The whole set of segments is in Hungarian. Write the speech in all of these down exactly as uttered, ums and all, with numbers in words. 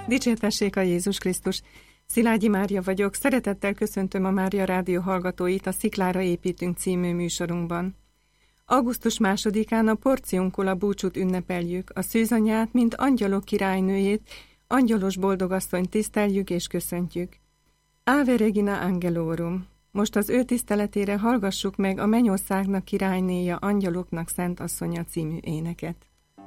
Dicsértessék a Jézus Krisztus! Szilágyi Mária vagyok, szeretettel köszöntöm a Mária Rádió hallgatóit a Sziklára építünk című műsorunkban. Augusztus másodikán a Porciuncula búcsút ünnepeljük, a szűzanyát, mint angyalok királynőjét, angyalos boldogasszonyt tiszteljük és köszöntjük. Ave Regina Angelorum! Most az ő tiszteletére hallgassuk meg a mennyországnak királynéja, angyaloknak szent asszonya című éneket.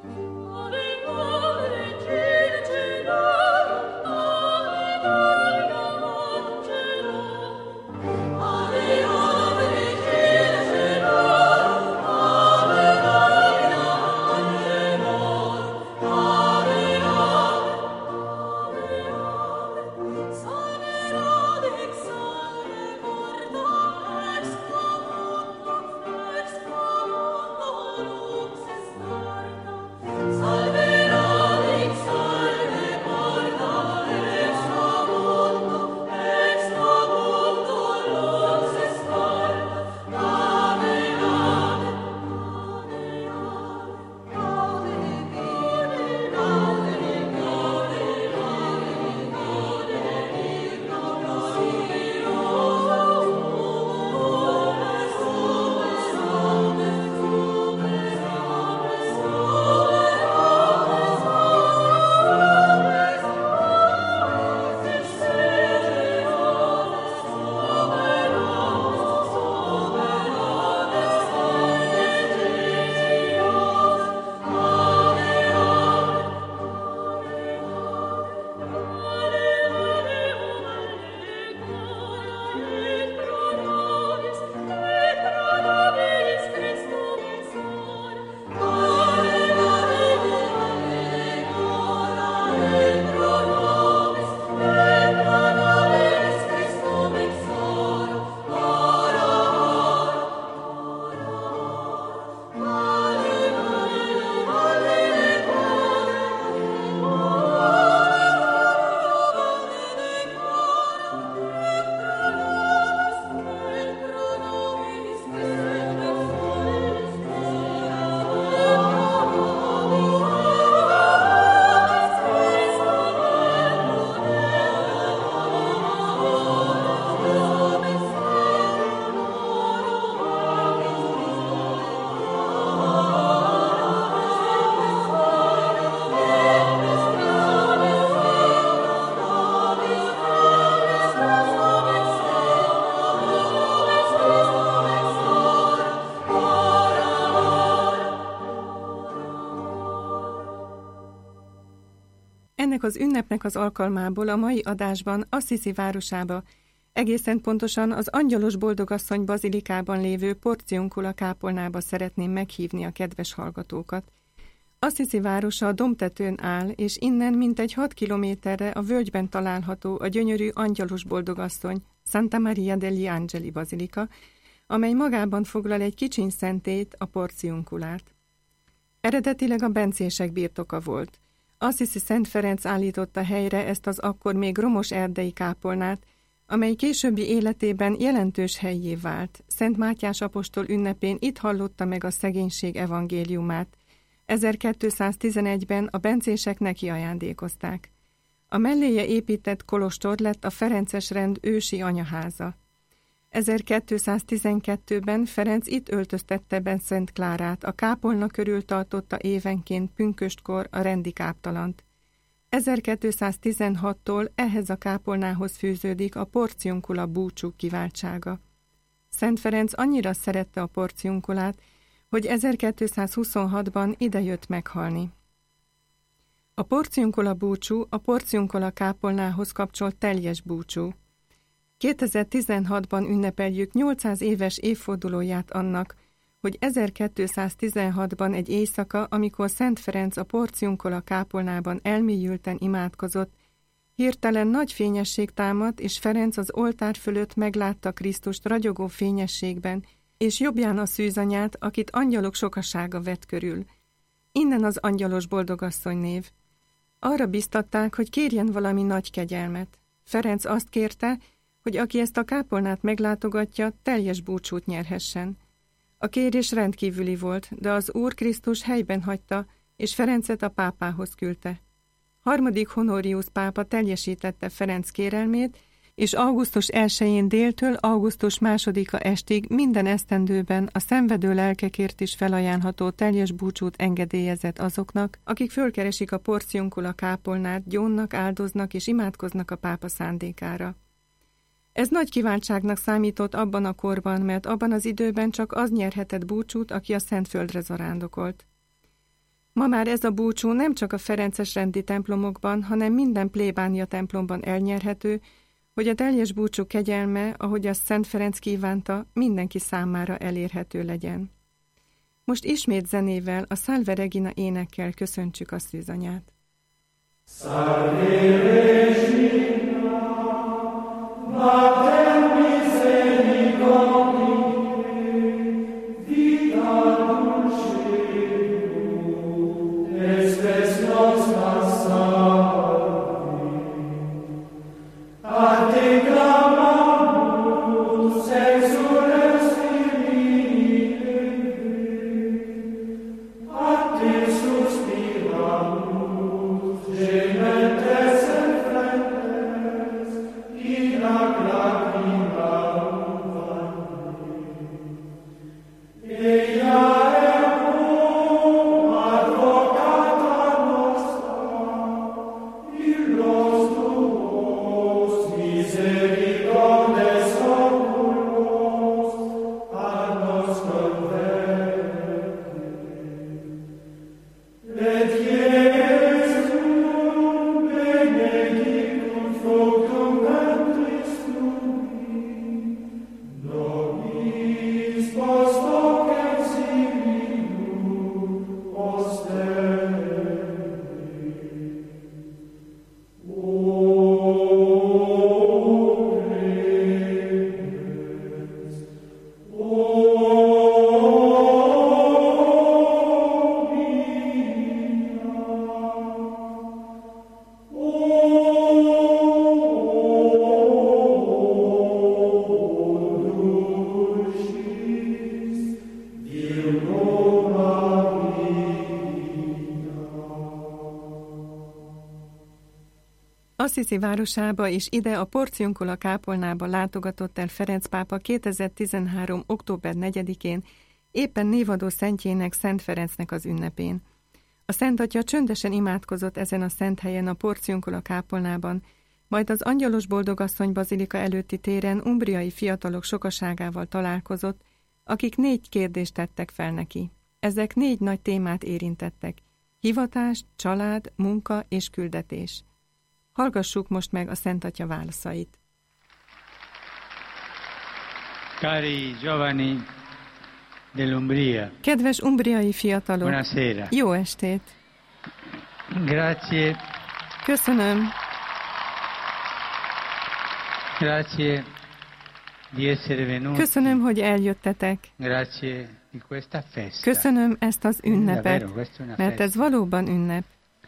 Ennek az ünnepnek az alkalmából a mai adásban Assisi városába, egészen pontosan az Angyalos Boldogasszony bazilikában lévő Porciuncula kápolnába szeretném meghívni a kedves hallgatókat. Assisi városa a domtetőn áll, és innen mintegy hat kilométerre a völgyben található a gyönyörű Angyalos Boldogasszony, Santa Maria degli Angeli bazilika, amely magában foglal egy kicsiny szentét, a Porciunculát. Eredetileg a bencések birtoka volt. Assisi Szent Ferenc állította helyre ezt az akkor még romos erdei kápolnát, amely későbbi életében jelentős hellyé vált. Szent Mátyás apostol ünnepén itt hallotta meg a szegénység evangéliumát. ezerkétszáztizenegyben a bencések neki ajándékozták. A melléje épített kolostor lett a ferences rend ősi anyaháza. ezerkétszáztizenkettőben Ferenc itt öltöztette be Szent Klárát, a kápolna körül tartotta évenként pünköstkor a rendi káptalant. ezerkétszáztizenhattól ehhez a kápolnához fűződik a Porciuncula búcsú kiváltsága. Szent Ferenc annyira szerette a Porciunculát, hogy ezerkétszázhuszonhatban idejött meghalni. A Porciuncula búcsú a Porciuncula kápolnához kapcsolt teljes búcsú. kétezer-tizenhatban ünnepeljük nyolcszáz éves évfordulóját annak, hogy ezerkétszáztizenhatban egy éjszaka, amikor Szent Ferenc a Porciuncula kápolnában elmélyülten imádkozott, hirtelen nagy fényesség támadt, és Ferenc az oltár fölött meglátta Krisztust ragyogó fényességben, és jobbján a szűzanyát, akit angyalok sokasága vett körül. Innen az Angyalos Boldogasszony név. Arra biztatták, hogy kérjen valami nagy kegyelmet. Ferenc azt kérte, hogy aki ezt a kápolnát meglátogatja, teljes búcsút nyerhessen. A kérés rendkívüli volt, de az Úr Krisztus helyben hagyta, és Ferencet a pápához küldte. Harmadik Honorius pápa teljesítette Ferenc kérelmét, és augusztus elsején déltől augusztus másodika estig minden esztendőben a szenvedő lelkekért is felajánlható teljes búcsút engedélyezett azoknak, akik fölkeresik a porciunkula kápolnát, gyónnak, áldoznak és imádkoznak a pápa szándékára. Ez nagy kiváltságnak számított abban a korban, mert abban az időben csak az nyerhetett búcsút, aki a Szentföldre zarándokolt. Ma már ez a búcsú nem csak a ferences rendi templomokban, hanem minden plébánia templomban elnyerhető, hogy a teljes búcsú kegyelme, ahogy azt Szent Ferenc kívánta, mindenki számára elérhető legyen. Most ismét zenével, a Salve Regina énekkel köszöntsük a szűzanyát. Salve Regina, Mater Misericordie, vita dulcedo, espes nostra salve. A te clamamus exules Filii, a te suspiramus, gementes et fremens, in ac lacrimam vane. Eia eum advocata nostra, illos tuos misericordes oculos, ad nos converte. Et Iesum benedictum fructum ventris tui, nobis post hoc exilium osterri. O clemens, o Assisi városába és ide a Porciunkula kápolnába látogatott el Ferenc pápa kétezer-tizenhárom. október negyedikén, éppen névadó szentjének, Szent Ferencnek az ünnepén. A Szent Atya csöndesen imádkozott ezen a szent helyen a Porciunkula kápolnában, majd az Angyalos Boldogasszony bazilika előtti téren umbriai fiatalok sokaságával találkozott, akik négy kérdést tettek fel neki. Ezek négy nagy témát érintettek: hivatás, család, munka és küldetés. Hallgassuk most meg a Szent Atya válaszait. Cari giovani dell'Umbria. Kedves umbriai fiatalok! Buonasera. Jó estét! Grazie. Köszönöm. Grazie di essere venuti. Köszönöm, hogy eljöttetek. Grazie di questa festa. Köszönöm ezt az ünnepet, Davvero, questa è una mert ez festa. valóban ünnep.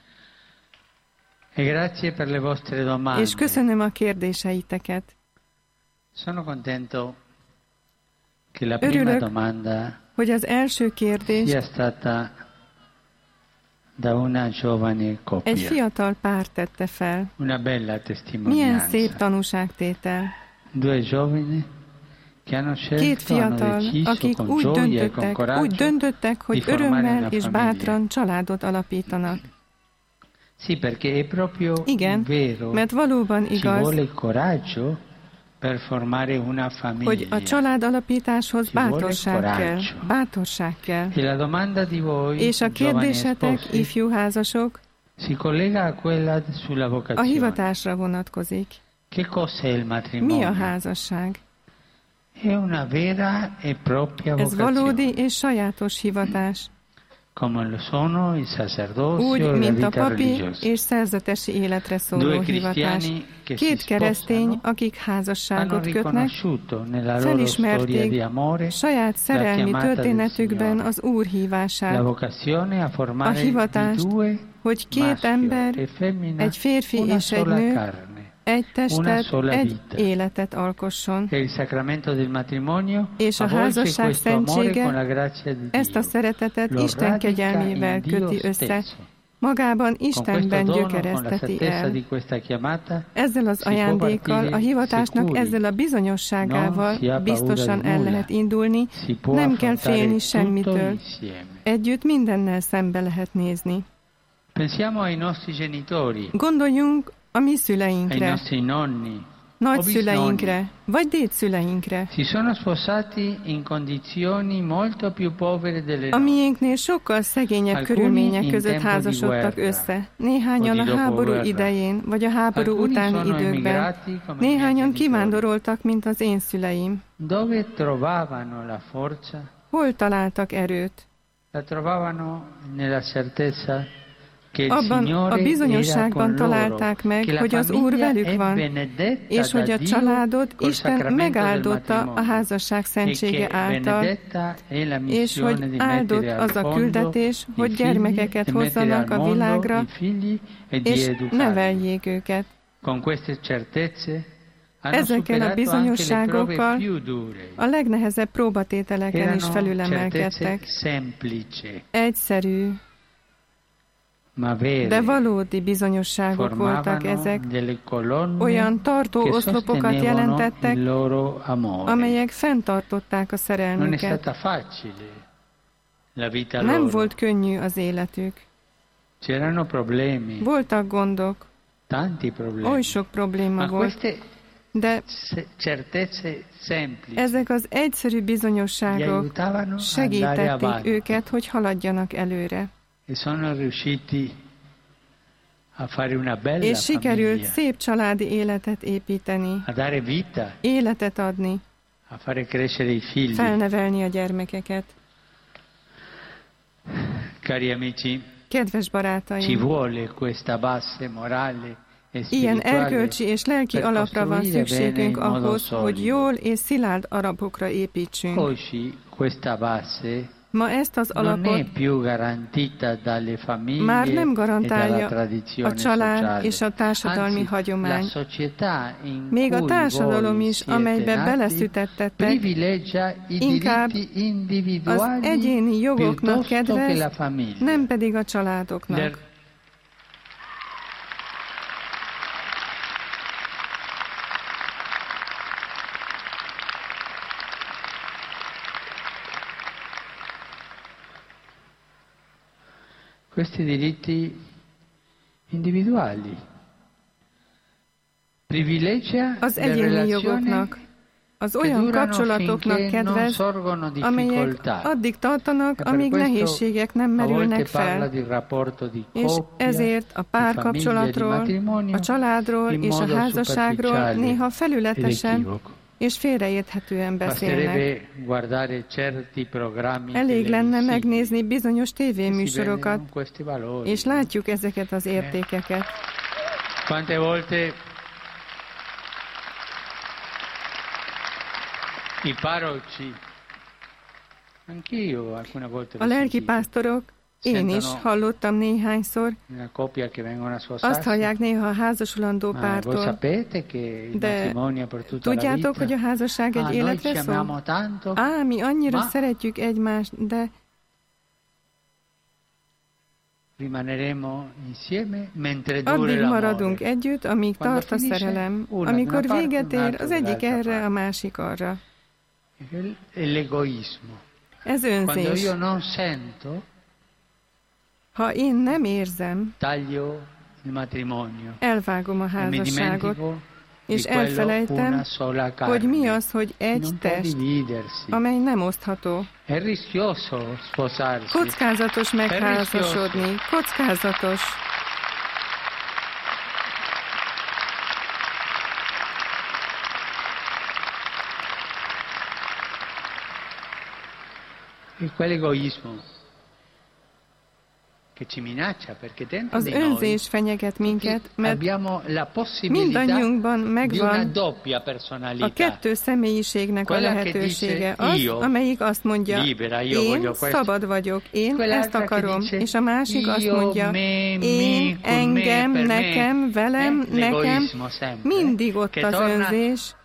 E grazie per le vostre domande. És köszönöm a kérdéseiteket. Sono contento che la prima Örülök, domanda hogy az első kérdést sia stata da una giovane coppia. egy fiatal pár tette fel. Una bella Milyen testimonianza. szép tanúságtétel. Due giovani che hanno Két scelto, hanno fiatal, deciso akik con úgy gioia e con döntöttek, coraggio úgy döntöttek, hogy di formare örömmel una és famiglia. bátran családot alapítanak. Sì, perché è proprio Igen, vero. mert valóban Ci igaz, vuole coraggio per formare una famiglia. hogy a család alapításhoz Ci vuole bátorság kell. coraggio. Bátorság kell. E la domanda di voi, És a giovani kérdésetek, sposi, ifjú házasok, si collega a quella sulla a vocazione. hivatásra vonatkozik. Che cos'è il matrimonio? Mi a házasság? È una vera e propria Ez vocazione. valódi és sajátos hivatás. Come lo sono il sacerdozio Úgy, e la mint a vita papi religiosa. és szerzetesi életre szóló Due hivatás. cristiani che si Két keresztény, sposano akik hanno házasságot kötnek, riconosciuto nella loro storia felismerték di amore saját szerelmi chiamata del történetükben Signore. az Úr la hívását, vocazione a a formare hivatást, di due hogy két maschio ember, e femmina, egy férfi una és egy sola nő carne. egy Una testet, sola egy vita. életet alkosson. E il sacramento del matrimonio És a avvolge házasság questo amore szentsége con la grazia di ezt a Dio. szeretetet Lo Isten radica kegyelmével in Dio köti össze, stesso. magában Istenben gyökereszteti el. Ezzel az ajándékkal, a hivatásnak ezzel a bizonyosságával biztosan el lehet indulni, nem kell félni semmitől. Együtt mindennel szembe lehet nézni. Gondoljunk a mi szüleinkre, nagyszüleinkre, vagy dédszüleinkre. A miénknél sokkal szegényebb körülmények között házasodtak össze. Néhányan a háború idején, vagy a háború utáni időkben. Néhányan kivándoroltak, mint az én szüleim. Hol találtak erőt? Abban a bizonyosságban találták meg, hogy az Úr velük van, és hogy a családot Isten megáldotta a házasság szentsége által, és hogy áldott az a küldetés, hogy gyermekeket hozzanak a világra, és neveljék őket. Ezekkel a bizonyosságokkal a legnehezebb próbatételeken is felülemelkedtek. Egyszerű, de valódi bizonyosságok voltak ezek, olyan tartó oszlopokat jelentettek, amelyek fenntartották a szerelmüket. Nem volt könnyű az életük. Voltak gondok, oly sok probléma volt, de ezek az egyszerű bizonyosságok segítették őket, hogy haladjanak előre. És sikerült szép családi életet építeni, életet adni, felnevelni a gyermekeket. Kedves barátaim, ilyen erkölcsi és lelki alapra van szükségünk ahhoz, hogy jól és szilárd alapokra építsünk. Ma ezt az alapot már nem garantálja a család és a társadalmi hagyomány. Még a társadalom is, amelybe beleszütettettek, inkább az egyéni jogoknak kedvez, nem pedig a családoknak. Questi diritti individuali privilegia az egyéni jogoknak, az olyan kapcsolatoknak kedvez, amelyek addig tartanak, amíg nehézségek nem merülnek fel. És ezért a párkapcsolatról, a családról és a házasságról néha felületesen és félreérthetően beszélnek. Elég lenne megnézni bizonyos tévéműsorokat, és látjuk ezeket az értékeket. A lelkipásztorok, én is hallottam néhányszor, azt hallják néha a házasulandó pártól, de tudjátok, hogy a házasság egy életre szól? Á, mi annyira szeretjük egymást, de addig maradunk együtt, amíg tart a szerelem, amikor véget ér az egyik erre, a másik arra. Ez önzés. Ha én nem érzem, elvágom a házasságot, és elfelejtem, hogy mi az, hogy egy test, amely nem osztható. Kockázatos megházasodni, kockázatos. Az önzés fenyeget minket, mert mindannyiunkban megvan a kettő személyiségnek a lehetősége. Az, amelyik azt mondja, én szabad vagyok, én ezt akarom, és a másik azt mondja, én, engem, nekem, velem, nekem, mindig ott az önzés,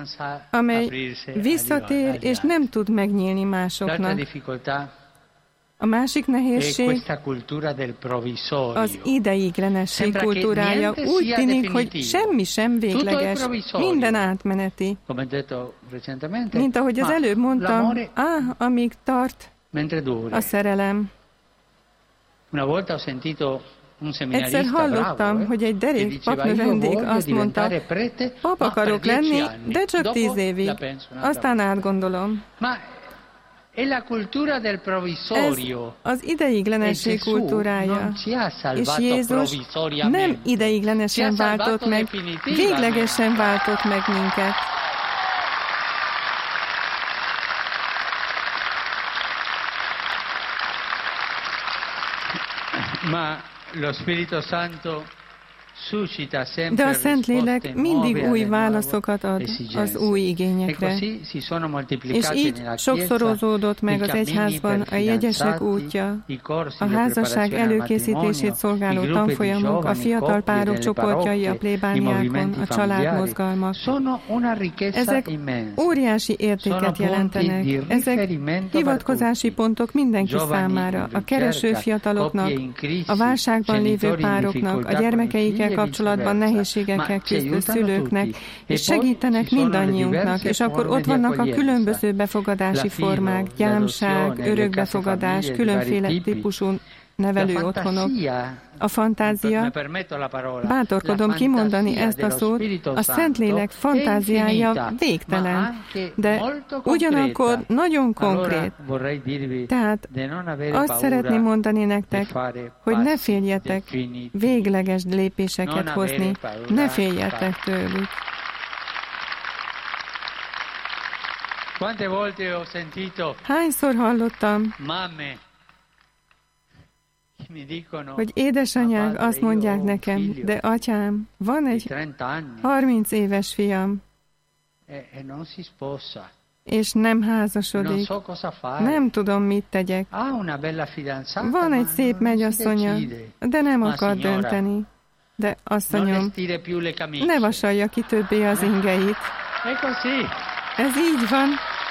amely visszatér és nem tud megnyílni másoknak. A másik nehézség az ideiglenesség kultúrája. Úgy tűnik, hogy semmi sem végleges, minden átmeneti. Mint ahogy az előbb mondtam, ah, amíg tart a szerelem. Egyszer hallottam, hogy egy derék papnövendék azt mondta, pap akarok lenni, de csak tíz évig. Aztán átgondolom. Ez az ideiglenesség kultúrája, és Jézus nem ideiglenesen váltott meg, véglegesen váltott meg minket. Ma lo Spirito Santo De a Szentlélek mindig új válaszokat ad az új igényekre. És így sokszorozódott meg az egyházban a jegyesek útja, a házasság előkészítését szolgáló tanfolyamok, a fiatal párok csoportjai a plébániákon, a családmozgalmak. Ezek óriási értéket jelentenek. Ezek hivatkozási pontok mindenki számára, a kereső fiataloknak, a válságban lévő pároknak, a gyermekeikkel kapcsolatban nehézségekkel küzdő szülőknek, és segítenek mindannyiunknak, és akkor ott vannak a különböző befogadási formák, gyámság, örökbefogadás, különféle típusú nevelő otthonok. A fantázia, bátorkodom kimondani ezt a szót, a Szentlélek fantáziája végtelen, de ugyanakkor nagyon konkrét. Tehát azt szeretném mondani nektek, hogy ne féljetek végleges lépéseket hozni, ne féljetek tőlük. Hányszor hallottam, hogy édesanyák azt mondják nekem, de atyám, van egy harminc éves fiam, és nem házasodik. Nem tudom, mit tegyek. Van egy szép mennyasszonya, de nem akar dönteni. De asszonyom, ne vasalja ki többé az ingeit. Ez így van.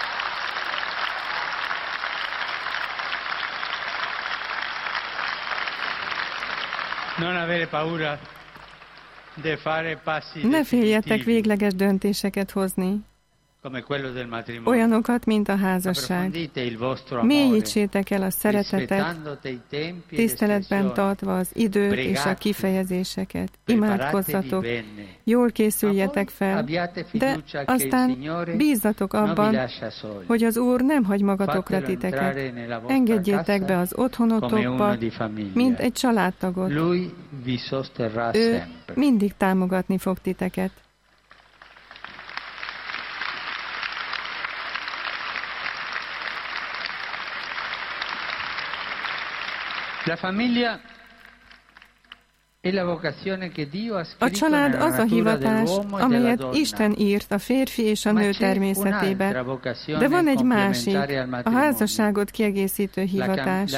Ne féljetek végleges döntéseket hozni, olyanokat, mint a házasság. Mélyítsétek el a szeretetet, tiszteletben tartva az időt és a kifejezéseket. Imádkozzatok, jól készüljetek fel, de aztán bízzatok abban, hogy az Úr nem hagy magatokra titeket. Engedjétek be az otthonotokba, mint egy családtagot. Ő mindig támogatni fog titeket. A család az a hivatás, amelyet Isten írt a férfi és a nő természetébe. De van egy másik, a házasságot kiegészítő hivatás.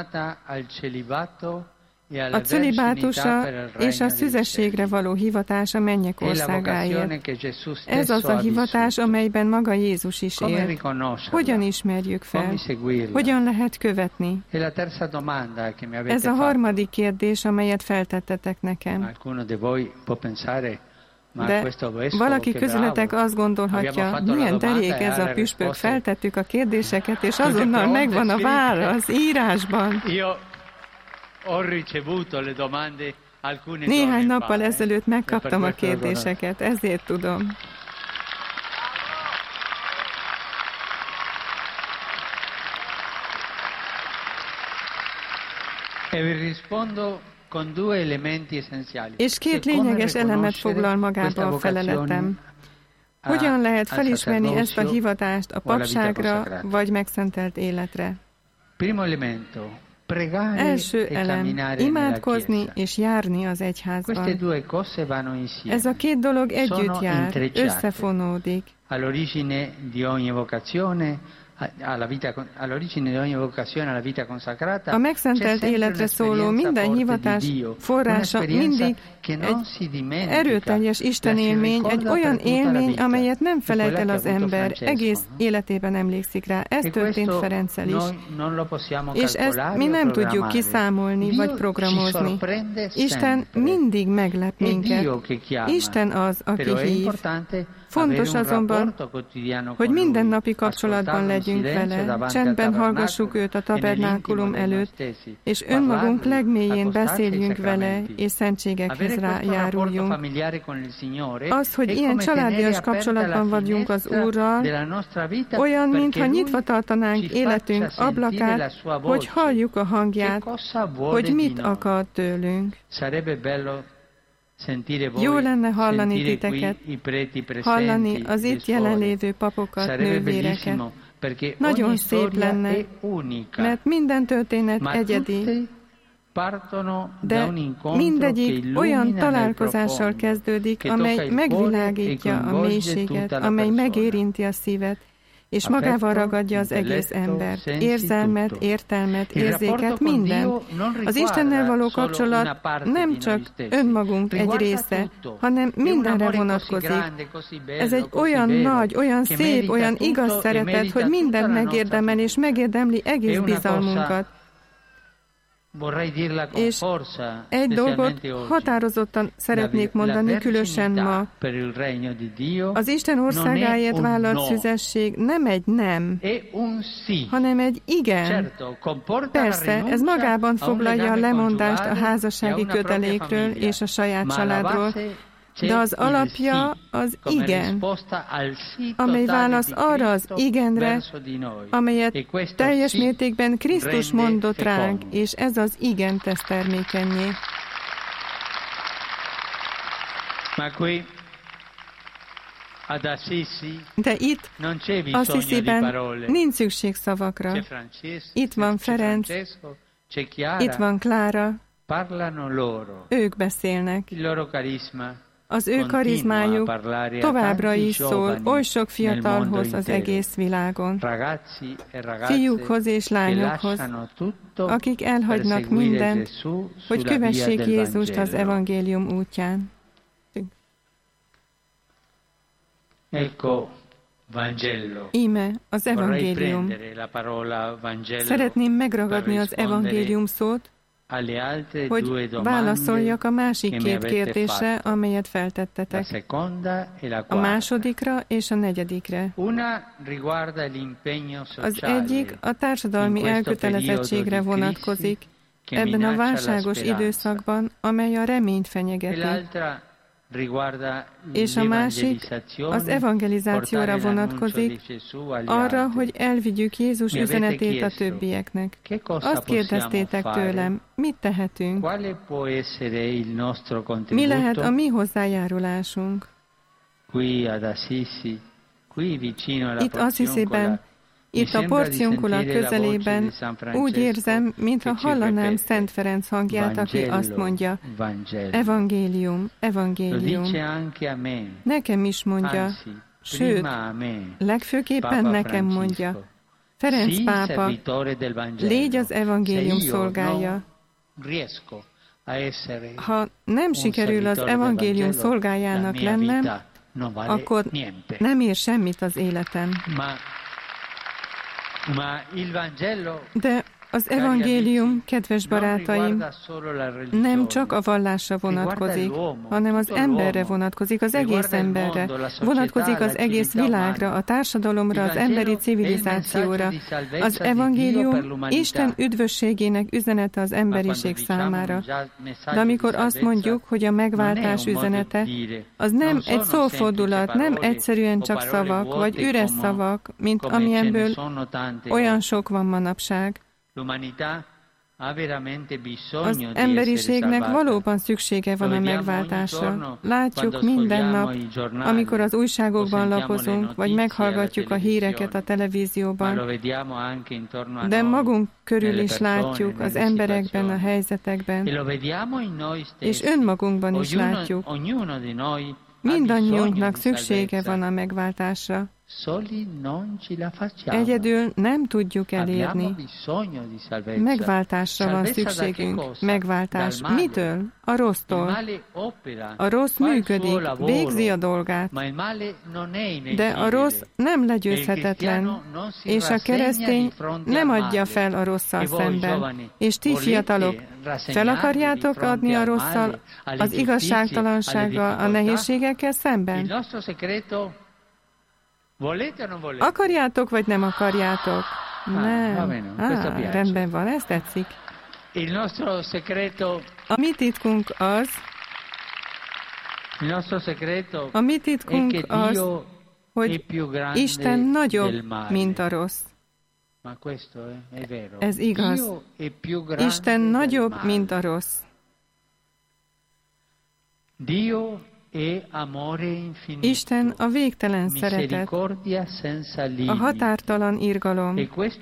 A celibátusra és a szüzességre való hivatás a mennyek országáért. Ez az a hivatás, amelyben maga Jézus is élt. Hogyan ismerjük fel? Hogyan lehet követni? Ez a harmadik kérdés, amelyet feltettetek nekem. De valaki közületek azt gondolhatja, milyen derék ez a püspök, feltettük a kérdéseket, és azonnal megvan a válasz írásban. Néhány nappal ezelőtt megkaptam a kérdéseket, ezért tudom. És két lényeges elemet foglal magába a feleletem. Hogyan lehet felismerni ezt a hivatást a papságra vagy megszentelt életre? Első elem, imádkozni és járni az egyházban. Ez a két dolog együtt jár, összefonódik. A megszentelt életre szóló minden hivatás forrása mindig Egy erőteljes Isten élmény, egy olyan élmény, amelyet nem felejt el az ember, egész életében emlékszik rá. Ez történt Ferenccel is. És ezt mi nem tudjuk kiszámolni vagy programozni. Isten mindig meglep minket. Isten az, aki hív. Fontos azonban, hogy mindennapi kapcsolatban legyünk vele, csendben hallgassuk őt a tabernákulum előtt, és önmagunk legmélyén beszéljünk vele, és szentségekhez rájáruljunk. Az, hogy ilyen családias kapcsolatban vagyunk az Úrral, olyan, mintha nyitva tartanánk életünk ablakát, hogy halljuk a hangját, hogy mit akar tőlünk. Jó lenne hallani titeket, hallani az itt jelenlévő papokat, nővéreket. Nagyon szép lenne, mert minden történet egyedi, de mindegyik olyan találkozással kezdődik, amely megvilágítja a mélységet, amely megérinti a szívet, és magával ragadja az egész embert, érzelmet, értelmet, érzéket, mindent. Az Istennel való kapcsolat nem csak önmagunk egy része, hanem mindenre vonatkozik. Ez egy olyan nagy, olyan szép, olyan igaz szeretet, hogy mindent megérdemel, és megérdemli egész bizalmunkat. És egy dolgot határozottan szeretnék mondani, különösen ma. Az Isten országáért vállalt szüzesség nem egy nem, hanem egy igen. Persze, ez magában foglalja a lemondást a házassági kötelékről és a saját családról, de az alapja az igen, amely válasz arra az igenre, amelyet teljes mértékben Krisztus mondott ránk, és ez az igen tesz termékennyé. De itt, Assisiben nincs szükség szavakra. Itt van Ferenc, itt van Klára, ők beszélnek. Az ő karizmájuk továbbra is szól oly sok fiatalhoz az egész világon, fiúkhoz és lányokhoz, akik elhagynak mindent, hogy kövessék Jézust az evangélium útján. Íme az evangélium. Szeretném megragadni az evangélium szót, hogy válaszoljak a másik két kérdésre, amelyet feltettetek. A másodikra és a negyedikre. Az egyik a társadalmi elkötelezettségre vonatkozik ebben a válságos időszakban, amely a reményt fenyegeti. És a másik az evangelizációra vonatkozik, arra, hogy elvigyük Jézus üzenetét a többieknek. Azt kérdeztétek tőlem, mit tehetünk? Mi lehet a mi hozzájárulásunk? Itt Assisiben, itt a Porciuncula közelében úgy érzem, mintha hallanám Szent Ferenc hangját, aki azt mondja, evangélium, evangélium. Nekem is mondja, sőt, legfőképpen nekem mondja, Ferenc pápa, légy az evangélium szolgája. Ha nem sikerül az evangélium szolgájának lennem, akkor nem ér semmit az életem. De az evangélium, kedves barátaim, nem csak a vallásra vonatkozik, hanem az emberre vonatkozik, az egész emberre, vonatkozik az egész világra, a társadalomra, az emberi civilizációra. Az evangélium Isten üdvösségének üzenete az emberiség számára. De amikor azt mondjuk, hogy a megváltás üzenete, az nem egy szófordulat, nem egyszerűen csak szavak, vagy üres szavak, mint amilyenből olyan sok van manapság. Az emberiségnek valóban szüksége van a megváltásra. Látjuk minden nap, amikor az újságokban lapozunk, vagy meghallgatjuk a híreket a televízióban, de magunk körül is látjuk az emberekben, a helyzetekben, és önmagunkban is látjuk. Mindannyiunknak szüksége van a megváltásra. Egyedül nem tudjuk elérni. Megváltásra van szükségünk. Megváltás mitől? A rossztól. A rossz működik, végzi a dolgát. De a rossz nem legyőzhetetlen, és a keresztény nem adja fel a rosszal szemben. És ti fiatalok, fel akarjátok adni a rosszal, az igazságtalansággal, a nehézségekkel szemben? Akarjátok, vagy nem akarjátok? Nem. Ah, rendben van, ez tetszik. A mi titkunk az, a mi titkunk az, hogy Isten nagyobb, mint a rossz. Ez igaz. Isten nagyobb, mint a rossz. Isten a végtelen szeretet, a határtalan irgalom,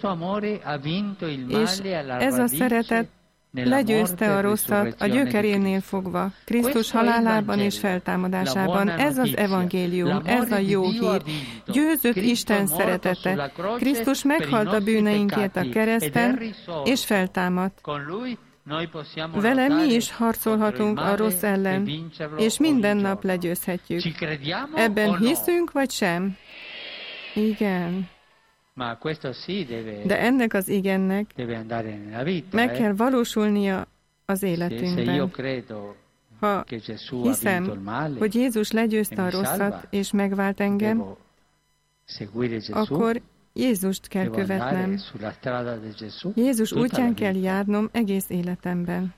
és ez a szeretet legyőzte a rosszat a gyökerénél fogva, Krisztus halálában és feltámadásában. Ez az evangélium, ez a jó hír. Győzött Isten szeretete. Krisztus meghalt a bűneinkért a kereszten, és feltámadt. Vele mi is harcolhatunk a rossz ellen, és minden nap legyőzhetjük. Ebben hiszünk, vagy sem? Igen. De ennek az igennek meg kell valósulnia az életünkben. Ha hiszem, hogy Jézus legyőzte a rosszat, és megvált engem, akkor Jézust kell követnem. Jézus útján kell járnom egész életemben.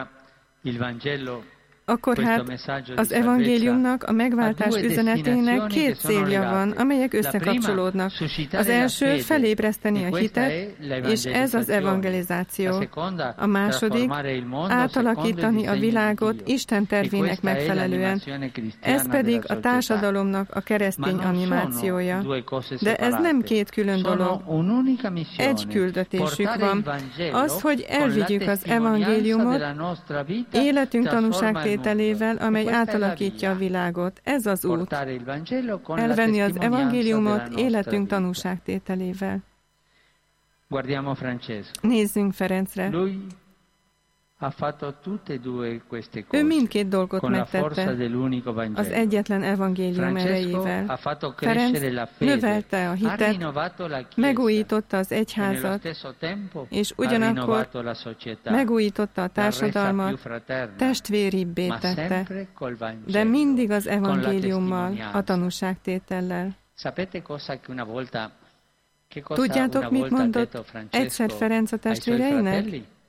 Akkor hát az evangéliumnak, a megváltás üzenetének két célja van, amelyek összekapcsolódnak. Az első felébreszteni a hitet, és ez az evangelizáció. A második átalakítani a világot Isten tervének megfelelően. Ez pedig a társadalomnak a keresztény animációja. De ez nem két külön dolog. Egy küldetésük van. Az, hogy elvigyük az evangéliumot életünk tanúságtételével, amely átalakítja a világot. Ez az út. Elvenni az evangéliumot életünk tanúságtételével. Nézzünk Ferencre. Ő mindkét dolgot megtette az egyetlen evangélium erejével. Ferenc növelte a hitet, megújította az egyházat, és ugyanakkor megújította a társadalmat, testvéribbé tette, de mindig az evangéliummal, a tanúságtétellel. Tudjátok, mit mondott egyszer Ferenc a testvéreinek?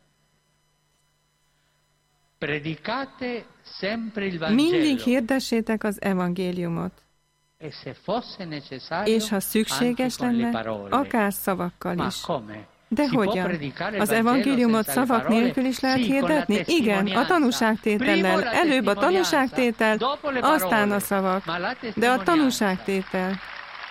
Mindig hirdessétek az evangéliumot, és ha szükséges lenne, akár szavakkal is. De hogyan? Az evangéliumot szavak nélkül is lehet hirdetni? Igen, a tanúságtétellel. Előbb a tanúságtétel, aztán a szavak. De a tanúságtétel.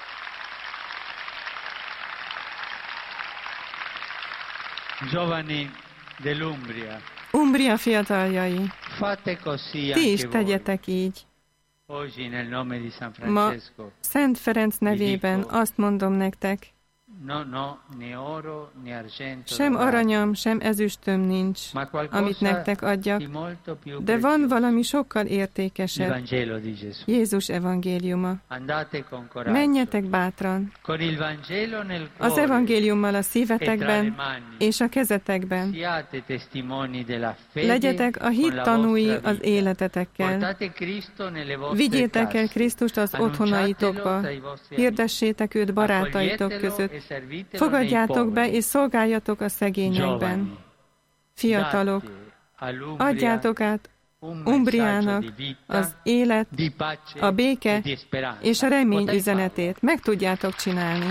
Giovani dell'Umbria. Umbria fiataljai, ti is tegyetek így. Ma Szent Ferenc nevében azt mondom nektek, sem aranyam, sem ezüstöm nincs, amit nektek adjak, de van valami sokkal értékesebb, Jézus evangéliuma. Menjetek bátran, az evangéliummal a szívetekben és a kezetekben. Legyetek a hit tanúi az életetekkel. Vigyétek el Krisztust az otthonaitokba, hirdessétek őt barátaitok között, fogadjátok be és szolgáljatok a szegényekben. Fiatalok, adjátok át Umbriának az élet, a béke és a remény üzenetét. Meg tudjátok csinálni.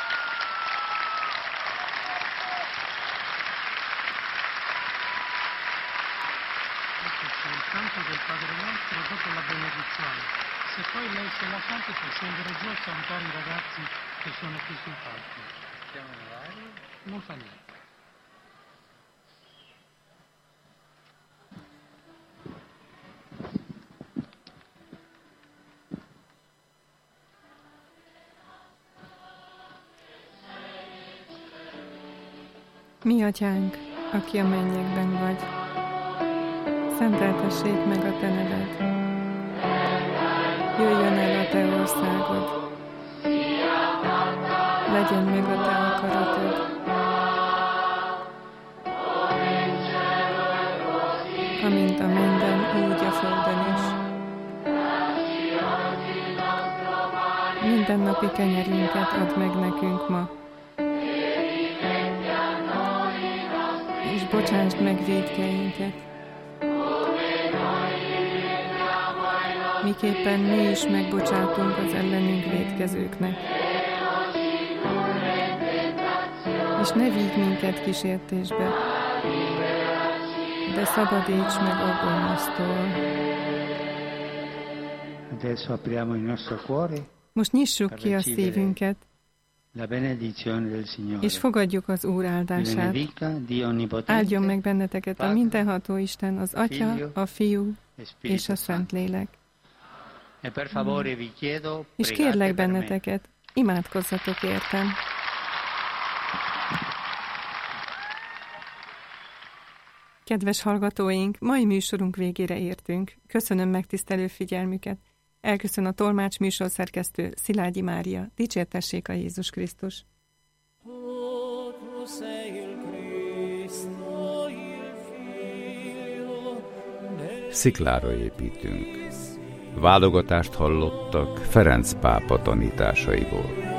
Se poi lei se la canta può scendere giù e salutare i ragazzi che sono qui sul palco. Non fa niente. Mi atyánk, aki a mennyekben vagy, szenteltessék meg a te neved. Jöjjön el a te országod. Legyen meg a te akaratod. Amint a mennyben, úgy a földön is. Mindennapi kenyerünket add meg nekünk ma, és bocsásd meg vétkeinket, miképpen mi is megbocsátunk az ellenünk vétkezőknek. És ne vigy minket kísértésbe, de szabadíts meg a gonosztól. Adesso apriamo il nostro cuore. Most nyissuk ki a szívünket, és fogadjuk az Úr áldását. Áldjon meg benneteket a mindenható Isten, az Atya, a Fiú és a Szentlélek. És kérlek benneteket, imádkozzatok értem. Kedves hallgatóink, mai műsorunk végére értünk. Köszönöm megtisztelő figyelmüket. Elköszön a tolmács műsorszerkesztő Szilágyi Mária. Dicsértessék a Jézus Krisztus! Sziklára építünk. Válogatást hallottak Ferenc pápa tanításaiból.